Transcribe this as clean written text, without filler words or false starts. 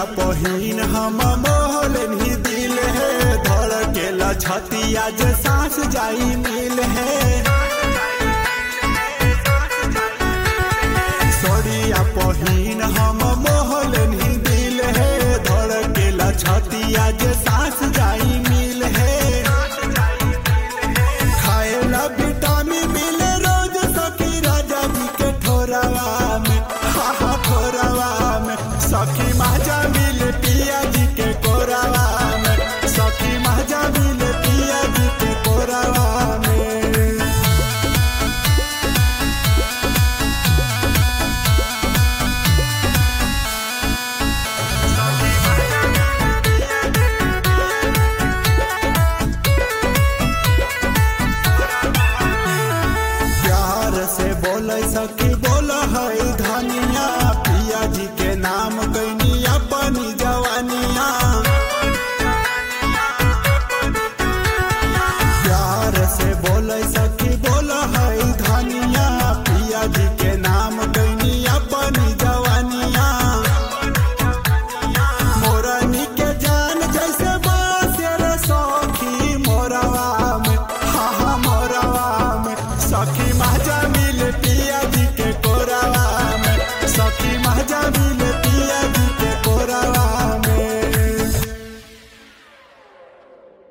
पहिन हम मोहलन ही दिल है, धड़केला छतिया जे सांस जाई मिल है। सोड़िया पहिन हम मोहलन ही दिल है, धड़केला छतिया जे सांस जाई मिल है। खाएला विटामिन मिले रोज सखी राजा जी के ठोरवा में, हा ठोरवा में। सखी माजा मिल पिया जी के कोरवा में, सखी माजा मिल पिया जी के कोरवा में। प्यार से बोले सखी बोल है धनिया, पिया जी के नाम कैनी अपनी जवानिया। प्यार से बोले